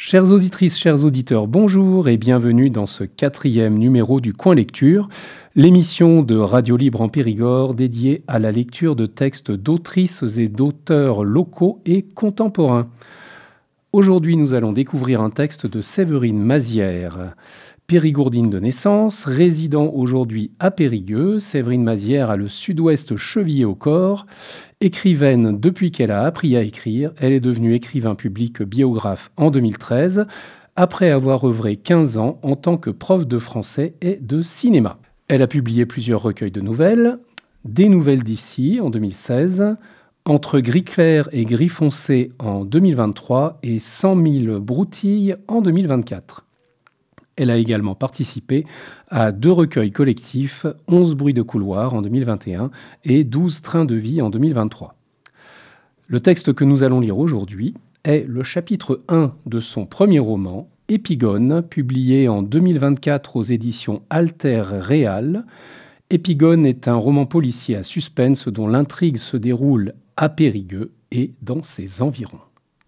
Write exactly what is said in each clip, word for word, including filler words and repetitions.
Chères auditrices, chers auditeurs, bonjour et bienvenue dans ce quatrième numéro du Coin Lecture, l'émission de Radio Libre en Périgord dédiée à la lecture de textes d'autrices et d'auteurs locaux et contemporains. Aujourd'hui, nous allons découvrir un texte de Séverine Mazières. Périgourdine de naissance, résidant aujourd'hui à Périgueux, Séverine Mazières a le sud-ouest chevillé au corps. Écrivaine depuis qu'elle a appris à écrire, elle est devenue écrivain public biographe en deux mille treize, après avoir œuvré quinze ans en tant que prof de français et de cinéma. Elle a publié plusieurs recueils de nouvelles, Des nouvelles d'ici en deux mille seize, Entre gris clair et gris foncé en deux mille vingt-trois et cent mille broutilles en deux mille vingt-quatre. Elle a également participé à deux recueils collectifs, onze bruits de couloir en deux mille vingt et un et douze trains de vie en deux mille vingt-trois. Le texte que nous allons lire aujourd'hui est le chapitre un de son premier roman, Épigone, publié en deux mille vingt-quatre aux éditions Alter Réal. Épigone est un roman policier à suspense dont l'intrigue se déroule à Périgueux et dans ses environs.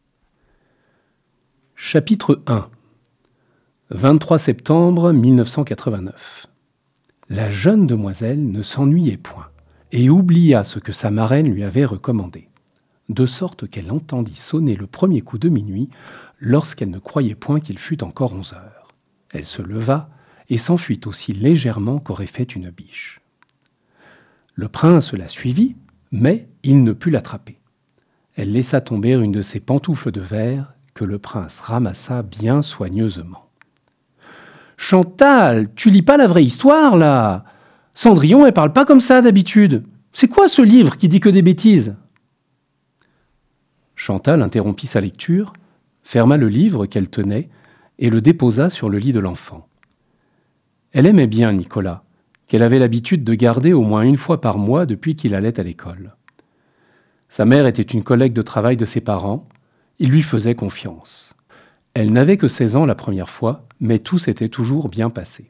Chapitre un. vingt-trois septembre mille neuf cent quatre-vingt-neuf. La jeune demoiselle ne s'ennuyait point et oublia ce que sa marraine lui avait recommandé, de sorte qu'elle entendit sonner le premier coup de minuit lorsqu'elle ne croyait point qu'il fût encore onze heures. Elle se leva et s'enfuit aussi légèrement qu'aurait fait une biche. Le prince la suivit, mais il ne put l'attraper. Elle laissa tomber une de ses pantoufles de verre que le prince ramassa bien soigneusement. « Chantal, tu lis pas la vraie histoire, là ? Cendrillon, elle parle pas comme ça d'habitude. C'est quoi ce livre qui dit que des bêtises ?» Chantal interrompit sa lecture, ferma le livre qu'elle tenait et le déposa sur le lit de l'enfant. Elle aimait bien Nicolas, qu'elle avait l'habitude de garder au moins une fois par mois depuis qu'il allait à l'école. Sa mère était une collègue de travail de ses parents, il lui faisait confiance. Elle n'avait que seize ans la première fois, mais tout s'était toujours bien passé.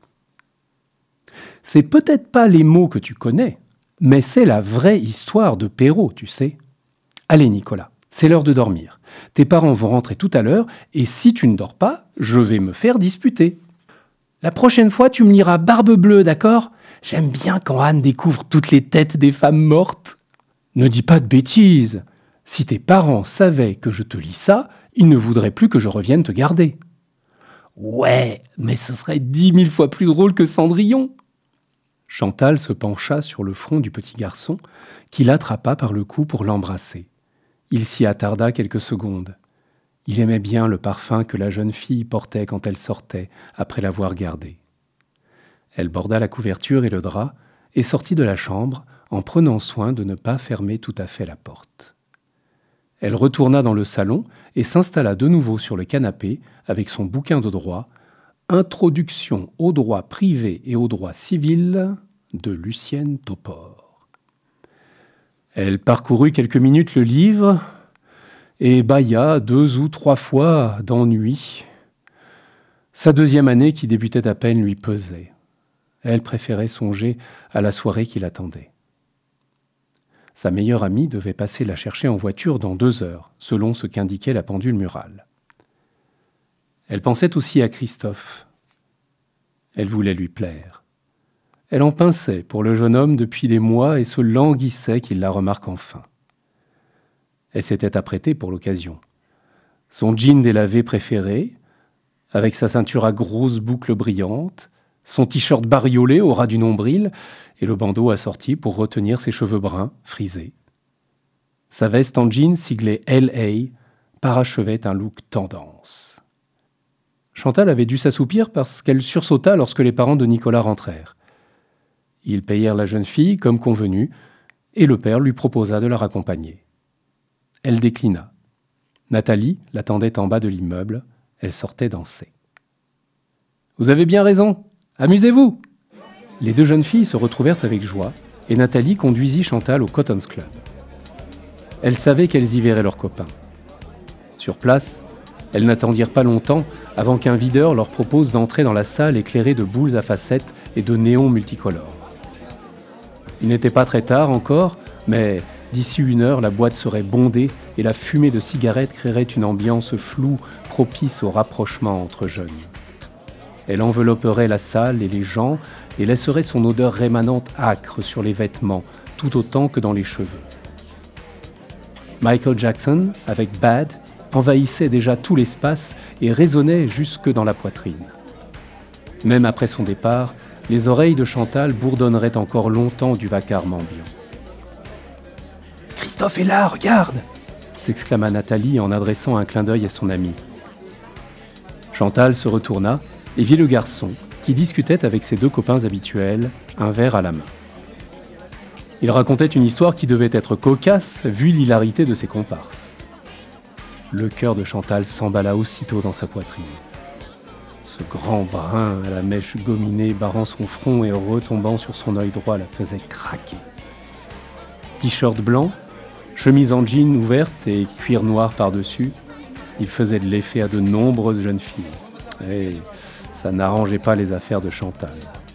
C'est peut-être pas les mots que tu connais, mais c'est la vraie histoire de Perrault, tu sais. Allez, Nicolas, c'est l'heure de dormir. Tes parents vont rentrer tout à l'heure, et si tu ne dors pas, je vais me faire disputer. La prochaine fois, tu me liras Barbe Bleue, d'accord ? J'aime bien quand Anne découvre toutes les têtes des femmes mortes. Ne dis pas de bêtises. Si tes parents savaient que je te lis ça, ils ne voudraient plus que je revienne te garder. Ouais, mais ce serait dix mille fois plus drôle que Cendrillon. Chantal se pencha sur le front du petit garçon, qui l'attrapa par le cou pour l'embrasser. Il s'y attarda quelques secondes. Il aimait bien le parfum que la jeune fille portait quand elle sortait, après l'avoir gardée. Elle borda la couverture et le drap, et sortit de la chambre, en prenant soin de ne pas fermer tout à fait la porte. Elle retourna dans le salon et s'installa de nouveau sur le canapé avec son bouquin de droit, Introduction au droit privé et au droit civil de Lucienne Topor. Elle parcourut quelques minutes le livre et bâilla deux ou trois fois d'ennui. Sa deuxième année, qui débutait à peine, lui pesait. Elle préférait songer à la soirée qui l'attendait. Sa meilleure amie devait passer la chercher en voiture dans deux heures, selon ce qu'indiquait la pendule murale. Elle pensait aussi à Christophe. Elle voulait lui plaire. Elle en pinçait pour le jeune homme depuis des mois et se languissait qu'il la remarque enfin. Elle s'était apprêtée pour l'occasion. Son jean délavé préféré, avec sa ceinture à grosses boucles brillantes, son t-shirt bariolé au ras du nombril et le bandeau assorti pour retenir ses cheveux bruns, frisés. Sa veste en jean siglée L A parachevait un look tendance. Chantal avait dû s'assoupir parce qu'elle sursauta lorsque les parents de Nicolas rentrèrent. Ils payèrent la jeune fille comme convenu et le père lui proposa de la raccompagner. Elle déclina. Nathalie l'attendait en bas de l'immeuble, elle sortait danser. « Vous avez bien raison, amusez-vous !» Les deux jeunes filles se retrouvèrent avec joie et Nathalie conduisit Chantal au Cotton's Club. Elles savaient qu'elles y verraient leurs copains. Sur place, elles n'attendirent pas longtemps avant qu'un videur leur propose d'entrer dans la salle éclairée de boules à facettes et de néons multicolores. Il n'était pas très tard encore, mais D'ici une heure, la boîte serait bondée et la fumée de cigarettes créerait une ambiance floue propice au rapprochement entre jeunes. Elle envelopperait la salle et les gens et laisserait son odeur rémanente âcre sur les vêtements, tout autant que dans les cheveux. Michael Jackson, avec Bad, envahissait déjà tout l'espace et résonnait jusque dans la poitrine. Même après son départ, les oreilles de Chantal bourdonneraient encore longtemps du vacarme ambiant. « Christophe est là, regarde !» s'exclama Nathalie en adressant un clin d'œil à son ami. Chantal se retourna et vit le garçon qui discutait avec ses deux copains habituels, un verre à la main. Il racontait une histoire qui devait être cocasse vu l'hilarité de ses comparses. Le cœur de Chantal s'emballa aussitôt dans sa poitrine. Ce grand brun à la mèche gominée barrant son front et retombant sur son œil droit la faisait craquer. T-shirt blanc, chemise en jean ouverte et cuir noir par-dessus, il faisait de l'effet à de nombreuses jeunes filles. Et ça n'arrangeait pas les affaires de Chantal.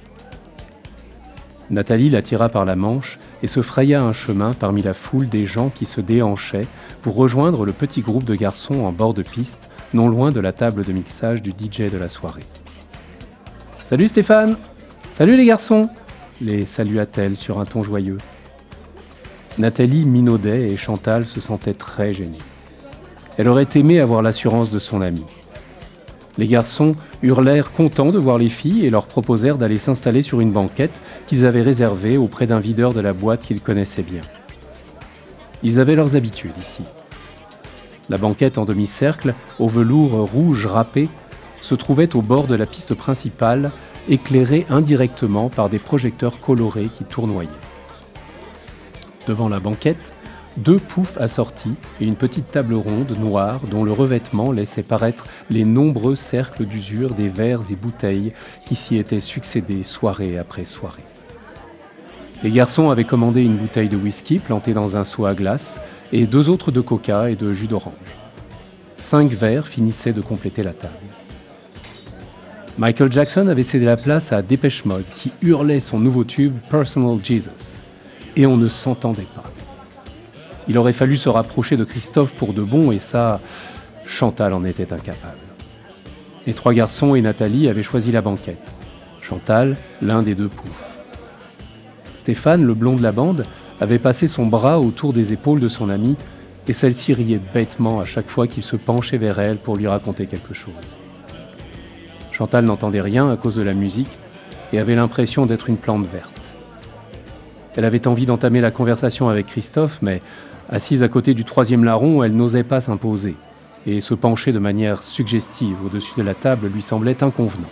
Nathalie l'attira par la manche et se fraya un chemin parmi la foule des gens qui se déhanchaient pour rejoindre le petit groupe de garçons en bord de piste, non loin de la table de mixage du D J de la soirée. « Salut Stéphane !»« Salut les garçons !» les salua-t-elle sur un ton joyeux. Nathalie minaudait et Chantal se sentait très gênée. Elle aurait aimé avoir l'assurance de son amie. Les garçons hurlèrent contents de voir les filles et leur proposèrent d'aller s'installer sur une banquette qu'ils avaient réservée auprès d'un videur de la boîte qu'ils connaissaient bien. Ils avaient leurs habitudes ici. La banquette en demi-cercle, au velours rouge râpé, se trouvait au bord de la piste principale, éclairée indirectement par des projecteurs colorés qui tournoyaient. Devant la banquette, deux poufs assortis et une petite table ronde noire dont le revêtement laissait paraître les nombreux cercles d'usure des verres et bouteilles qui s'y étaient succédés soirée après soirée. Les garçons avaient commandé une bouteille de whisky plantée dans un seau à glace et deux autres de coca et de jus d'orange. Cinq verres finissaient de compléter la table. Michael Jackson avait cédé la place à Dépêche Mode qui hurlait son nouveau tube Personal Jesus. Et on ne s'entendait pas. Il aurait fallu se rapprocher de Christophe pour de bon et ça, Chantal en était incapable. Les trois garçons et Nathalie avaient choisi la banquette. Chantal, l'un des deux poufs. Stéphane, le blond de la bande, avait passé son bras autour des épaules de son amie et celle-ci riait bêtement à chaque fois qu'il se penchait vers elle pour lui raconter quelque chose. Chantal n'entendait rien à cause de la musique et avait l'impression d'être une plante verte. Elle avait envie d'entamer la conversation avec Christophe, mais assise à côté du troisième larron, elle n'osait pas s'imposer, et se pencher de manière suggestive au-dessus de la table lui semblait inconvenant.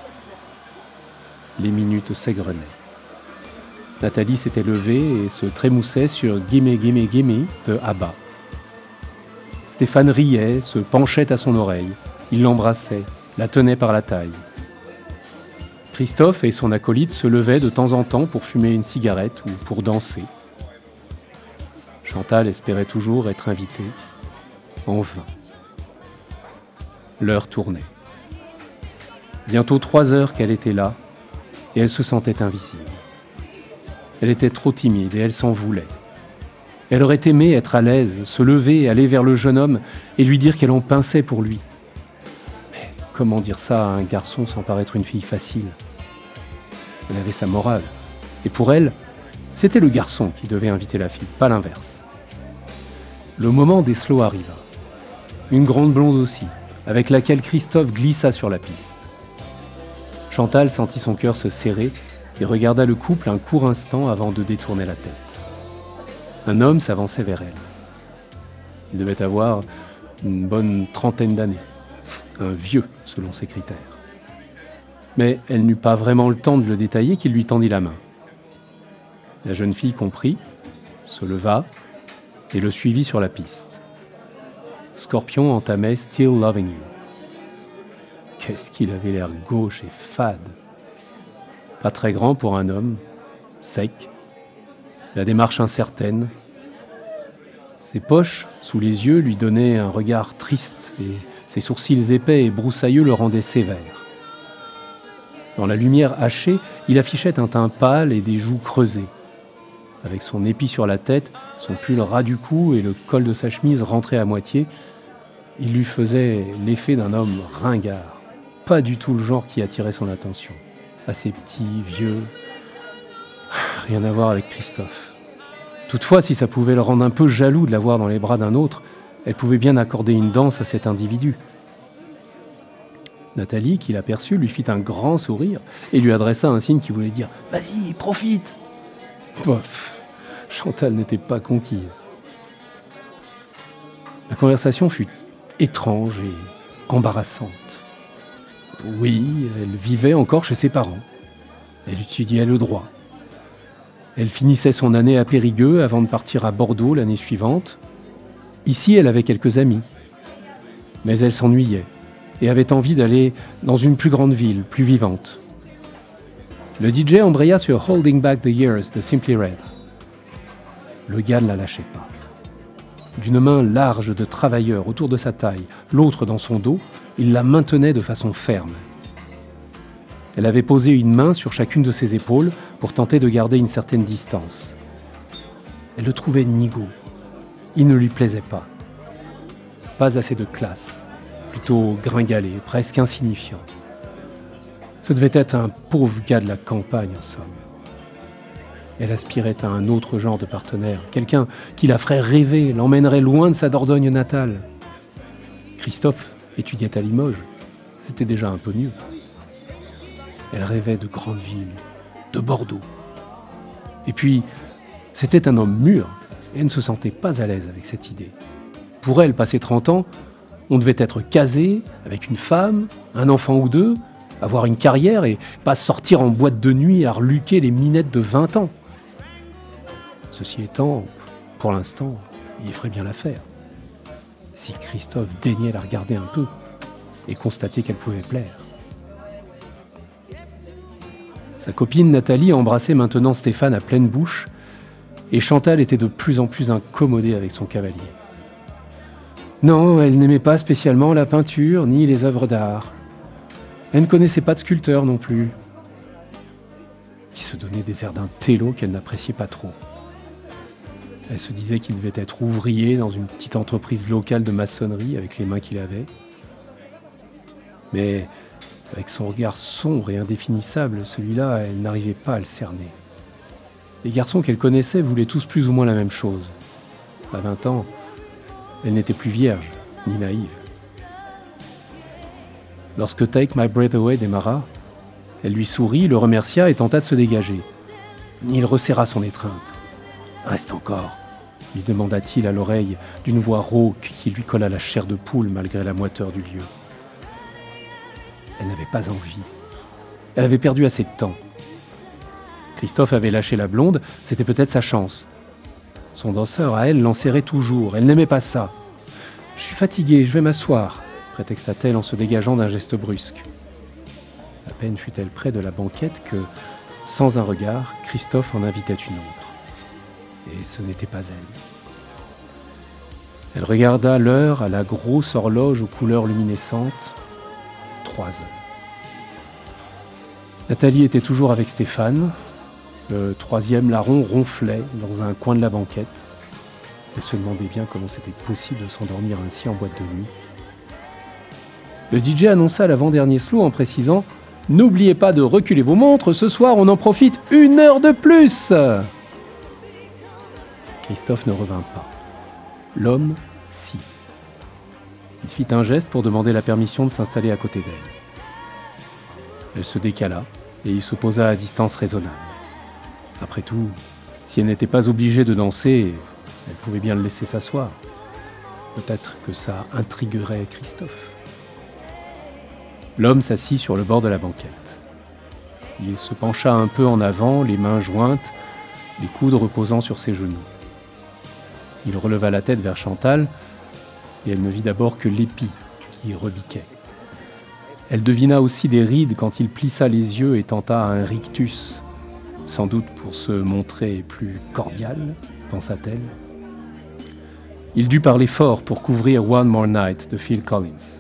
Les minutes s'égrenaient. Nathalie s'était levée et se trémoussait sur « Gimme, gimme, gimme » de ABBA. Stéphane riait, se penchait à son oreille. Il l'embrassait, la tenait par la taille. Christophe et son acolyte se levaient de temps en temps pour fumer une cigarette ou pour danser. Chantal espérait toujours être invitée. En vain. L'heure tournait. Bientôt trois heures qu'elle était là, et elle se sentait invisible. Elle était trop timide et elle s'en voulait. Elle aurait aimé être à l'aise, se lever, aller vers le jeune homme et lui dire qu'elle en pinçait pour lui. Mais comment dire ça à un garçon sans paraître une fille facile ? Elle avait sa morale. Et pour elle, c'était le garçon qui devait inviter la fille, pas l'inverse. Le moment des slows arriva. Une grande blonde aussi, avec laquelle Christophe glissa sur la piste. Chantal sentit son cœur se serrer et regarda le couple un court instant avant de détourner la tête. Un homme s'avançait vers elle. Il devait avoir une bonne trentaine d'années. Un vieux, selon ses critères. Mais elle n'eut pas vraiment le temps de le détailler qu'il lui tendit la main. La jeune fille comprit, se leva et le suivit sur la piste. Scorpion entamait « Still Loving You ». Qu'est-ce qu'il avait l'air gauche et fade. Pas très grand pour un homme, sec, la démarche incertaine. Ses poches, sous les yeux, lui donnaient un regard triste et ses sourcils épais et broussailleux le rendaient sévère. Dans la lumière hachée, il affichait un teint pâle et des joues creusées. avec son épi sur la tête, son pull ras du cou et le col de sa chemise rentré à moitié, il lui faisait l'effet d'un homme ringard, pas du tout le genre qui attirait son attention. Assez petit, vieux, rien à voir avec Christophe. Toutefois, si ça pouvait le rendre un peu jaloux de l'avoir dans les bras d'un autre, elle pouvait bien accorder une danse à cet individu. Nathalie, qui l'aperçut, lui fit un grand sourire et lui adressa un signe qui voulait dire « Vas-y, profite !» Bof, Chantal n'était pas conquise. La conversation fut étrange et embarrassante. Oui, elle vivait encore chez ses parents. Elle étudiait le droit. Elle finissait son année à Périgueux avant de partir à Bordeaux l'année suivante. Ici, elle avait quelques amis. Mais elle s'ennuyait et avait envie d'aller dans une plus grande ville, plus vivante. Le D J embraya sur Holding Back the Years de Simply Red. Le gars ne la lâchait pas. D'une main large de travailleur autour de sa taille, l'autre dans son dos, il la maintenait de façon ferme. Elle avait posé une main sur chacune de ses épaules pour tenter de garder une certaine distance. Elle le trouvait nigaud. Il ne lui plaisait pas. Pas assez de classe, plutôt gringalé, presque insignifiant. Ce devait être un pauvre gars de la campagne, en somme. Elle aspirait à un autre genre de partenaire, quelqu'un qui la ferait rêver, l'emmènerait loin de sa Dordogne natale. Christophe étudiait à Limoges, c'était déjà un peu mieux. Elle rêvait de grandes villes, de Bordeaux. Et puis, c'était un homme mûr, et elle ne se sentait pas à l'aise avec cette idée. Pour elle, passé trente ans, on devait être casé, avec une femme, un enfant ou deux, avoir une carrière et pas sortir en boîte de nuit à reluquer les minettes de vingt ans. Ceci étant, pour l'instant, il ferait bien l'affaire. Si Christophe daignait la regarder un peu et constater qu'elle pouvait plaire. Sa copine Nathalie embrassait maintenant Stéphane à pleine bouche et Chantal était de plus en plus incommodée avec son cavalier. Non, elle n'aimait pas spécialement la peinture ni les œuvres d'art. Elle ne connaissait pas de sculpteur non plus, qui se donnait des airs d'un télo qu'elle n'appréciait pas trop. Elle se disait qu'il devait être ouvrier dans une petite entreprise locale de maçonnerie avec les mains qu'il avait. Mais avec son regard sombre et indéfinissable, celui-là, elle n'arrivait pas à le cerner. Les garçons qu'elle connaissait voulaient tous plus ou moins la même chose. À vingt ans, elle n'était plus vierge, ni naïve. Lorsque Take My Breath Away démarra, elle lui sourit, le remercia et tenta de se dégager. Il resserra son étreinte. « Reste encore », lui demanda-t-il à l'oreille d'une voix rauque qui lui colla la chair de poule malgré la moiteur du lieu. Elle n'avait pas envie. Elle avait perdu assez de temps. Christophe avait lâché la blonde, c'était peut-être sa chance. Son danseur à elle l'enserrait toujours, elle n'aimait pas ça. « Je suis fatiguée, je vais m'asseoir », prétexta-t-elle en se dégageant d'un geste brusque. À peine fut-elle près de la banquette que, sans un regard, Christophe en invitait une autre. Et ce n'était pas elle. Elle regarda l'heure à la grosse horloge aux couleurs luminescentes. Trois heures. Nathalie était toujours avec Stéphane. Le troisième larron ronflait dans un coin de la banquette. Elle se demandait bien comment c'était possible de s'endormir ainsi en boîte de nuit. Le D J annonça l'avant-dernier slow en précisant « N'oubliez pas de reculer vos montres, ce soir on en profite une heure de plus !» Christophe ne revint pas. L'homme, si. Il fit un geste pour demander la permission de s'installer à côté d'elle. Elle se décala et il se posa à distance raisonnable. Après tout, si elle n'était pas obligée de danser, elle pouvait bien le laisser s'asseoir. Peut-être que ça intriguerait Christophe. L'homme s'assit sur le bord de la banquette. Il se pencha un peu en avant, les mains jointes, les coudes reposant sur ses genoux. Il releva la tête vers Chantal et elle ne vit d'abord que l'épi qui rebiquait. Elle devina aussi des rides quand il plissa les yeux et tenta un rictus, sans doute pour se montrer plus cordial, pensa-t-elle. Il dut parler fort pour couvrir One More Night de Phil Collins.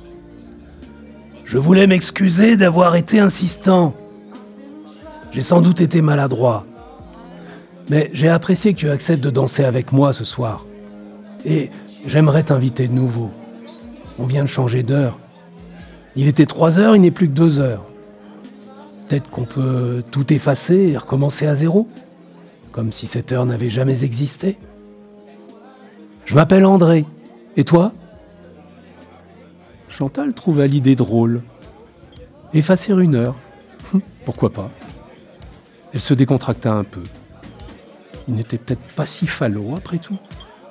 « Je voulais m'excuser d'avoir été insistant. J'ai sans doute été maladroit. Mais j'ai apprécié que tu acceptes de danser avec moi ce soir. Et j'aimerais t'inviter de nouveau. On vient de changer d'heure. Il était trois heures, il n'est plus que deux heures. Peut-être qu'on peut tout effacer et recommencer à zéro, comme si cette heure n'avait jamais existé. Je m'appelle André. Et toi ? Chantal trouva l'idée drôle. Effacer une heure. Pourquoi pas ? Elle se décontracta un peu. Il n'était peut-être pas si falot après tout.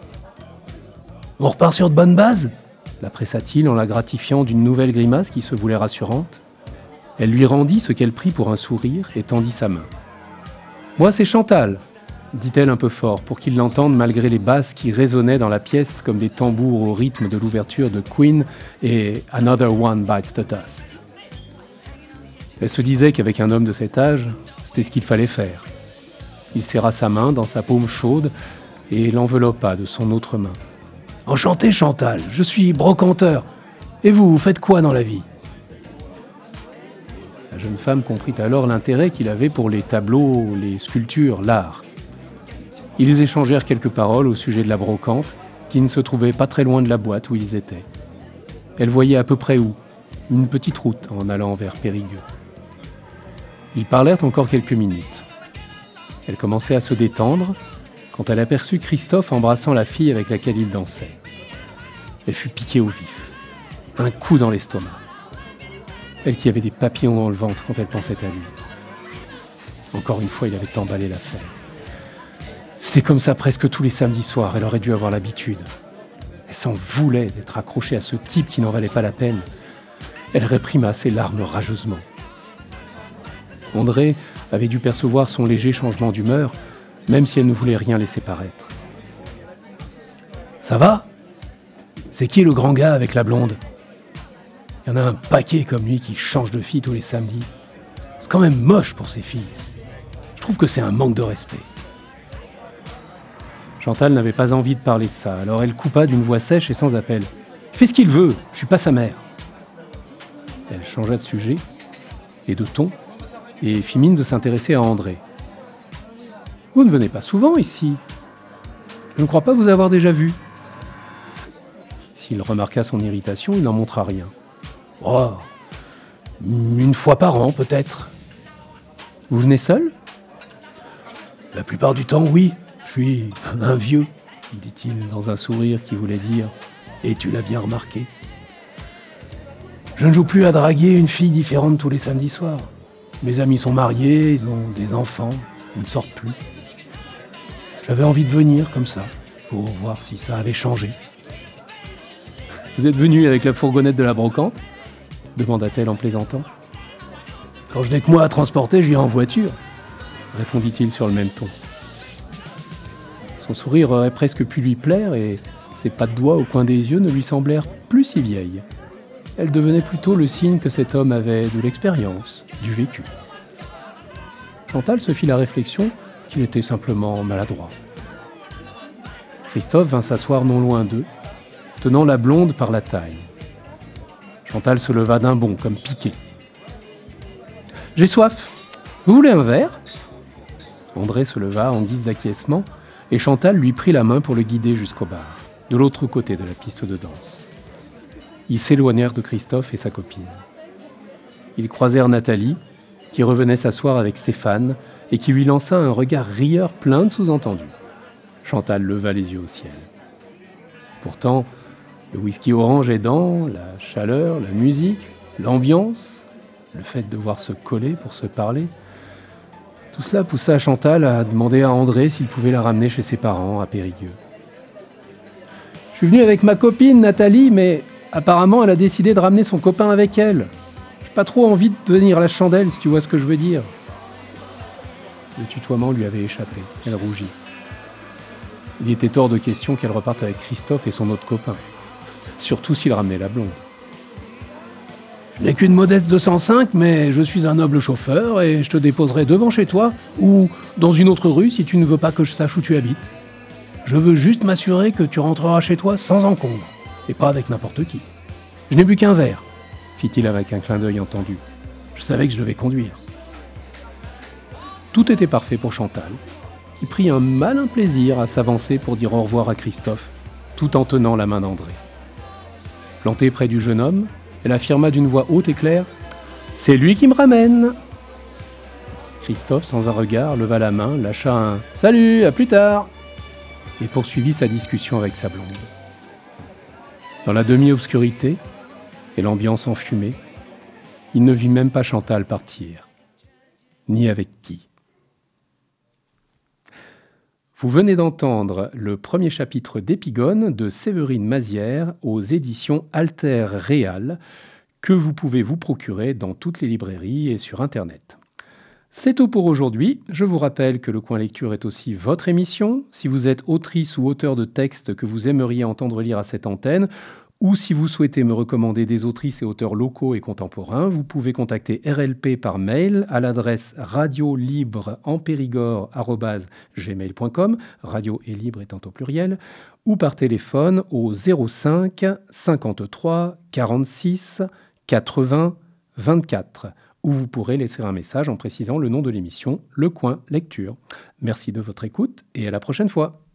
On repart sur de bonnes bases ? La pressa-t-il en la gratifiant d'une nouvelle grimace qui se voulait rassurante. Elle lui rendit ce qu'elle prit pour un sourire et tendit sa main. « Moi, c'est Chantal !» dit-elle un peu fort pour qu'il l'entende malgré les basses qui résonnaient dans la pièce comme des tambours au rythme de l'ouverture de Queen et « Another One Bites the Dust ». Elle se disait qu'avec un homme de cet âge, c'était ce qu'il fallait faire. Il serra sa main dans sa paume chaude et l'enveloppa de son autre main. « Enchanté Chantal, je suis brocanteur. Et vous, vous faites quoi dans la vie ?» La jeune femme comprit alors l'intérêt qu'il avait pour les tableaux, les sculptures, l'art. Ils échangèrent quelques paroles au sujet de la brocante, qui ne se trouvait pas très loin de la boîte où ils étaient. Elle voyait à peu près où, une petite route en allant vers Périgueux. Ils parlèrent encore quelques minutes. Elle commençait à se détendre quand elle aperçut Christophe embrassant la fille avec laquelle il dansait. Elle fut piquée au vif. Un coup dans l'estomac. Elle qui avait des papillons dans le ventre quand elle pensait à lui. Encore une fois, il avait emballé l'affaire. C'était comme ça presque tous les samedis soirs, elle aurait dû avoir l'habitude. Elle s'en voulait d'être accrochée à ce type qui n'en valait pas la peine. Elle réprima ses larmes rageusement. André avait dû percevoir son léger changement d'humeur, même si elle ne voulait rien laisser paraître. « Ça va ? C'est qui le grand gars avec la blonde ? Il y en a un paquet comme lui qui change de fille tous les samedis. C'est quand même moche pour ces filles. Je trouve que c'est un manque de respect. » Chantal n'avait pas envie de parler de ça, alors elle coupa d'une voix sèche et sans appel. « Fais ce qu'il veut, je suis pas sa mère. » Elle changea de sujet et de ton et fit mine de s'intéresser à André. « Vous ne venez pas souvent ici. Je ne crois pas vous avoir déjà vu. » S'il remarqua son irritation, il n'en montra rien. « Oh, une fois par an peut-être. »« Vous venez seul ? » ?»« La plupart du temps, oui. Je suis un vieux, » dit-il dans un sourire qui voulait dire « Et tu l'as bien remarqué. » Je ne joue plus à draguer une fille différente tous les samedis soirs. Mes amis sont mariés, ils ont des enfants, ils ne sortent plus. J'avais envie de venir comme ça, pour voir si ça avait changé. « Vous êtes venu avec la fourgonnette de la brocante ?» demanda-t-elle en plaisantant. « Quand je n'ai que moi à transporter, je viens en voiture, » répondit-il sur le même ton. Son sourire aurait presque pu lui plaire et ses pattes de doigts au coin des yeux ne lui semblèrent plus si vieilles. Elle devenait plutôt le signe que cet homme avait de l'expérience, du vécu. Chantal se fit la réflexion qu'il était simplement maladroit. Christophe vint s'asseoir non loin d'eux, tenant la blonde par la taille. Chantal se leva d'un bond, comme piquée. « J'ai soif. Vous voulez un verre ?» André se leva en guise d'acquiescement et Chantal lui prit la main pour le guider jusqu'au bar, de l'autre côté de la piste de danse. Ils s'éloignèrent de Christophe et sa copine. Ils croisèrent Nathalie, qui revenait s'asseoir avec Stéphane et qui lui lança un regard rieur plein de sous-entendus. Chantal leva les yeux au ciel. Pourtant, le whisky orange aidant, la chaleur, la musique, l'ambiance, le fait de voir se coller pour se parler, tout cela poussa Chantal à demander à André s'il pouvait la ramener chez ses parents à Périgueux. « Je suis venu avec ma copine Nathalie, mais apparemment elle a décidé de ramener son copain avec elle. J'ai pas trop envie de tenir la chandelle, si tu vois ce que je veux dire. » Le tutoiement lui avait échappé. Elle rougit. Il était hors de question qu'elle reparte avec Christophe et son autre copain. Surtout s'il ramenait la blonde. « Je n'ai qu'une modeste deux cent cinq, mais je suis un noble chauffeur et je te déposerai devant chez toi ou dans une autre rue si tu ne veux pas que je sache où tu habites. Je veux juste m'assurer que tu rentreras chez toi sans encombre et pas avec n'importe qui. Je n'ai bu qu'un verre, » fit-il avec un clin d'œil entendu. Je savais que je devais conduire. Tout était parfait pour Chantal, qui prit un malin plaisir à s'avancer pour dire au revoir à Christophe, tout en tenant la main d'André. Plantée près du jeune homme, elle affirma d'une voix haute et claire « C'est lui qui me ramène !» Christophe, sans un regard, leva la main, lâcha un « Salut, à plus tard !» et poursuivit sa discussion avec sa blonde. Dans la demi-obscurité et l'ambiance enfumée, il ne vit même pas Chantal partir. Ni avec qui. Vous venez d'entendre le premier chapitre d'Épigone de Séverine Mazières aux éditions Alter Réal, que vous pouvez vous procurer dans toutes les librairies et sur Internet. C'est tout pour aujourd'hui. Je vous rappelle que le Coin Lecture est aussi votre émission. Si vous êtes autrice ou auteur de textes que vous aimeriez entendre lire à cette antenne, ou si vous souhaitez me recommander des autrices et auteurs locaux et contemporains, vous pouvez contacter R L P par mail à l'adresse radiolibreempérigord arobase gmail point com, radio et libre étant au pluriel, ou par téléphone au zéro cinq cinquante-trois quarante-six quatre-vingts vingt-quatre, où vous pourrez laisser un message en précisant le nom de l'émission, Le Coin Lecture. Merci de votre écoute et à la prochaine fois.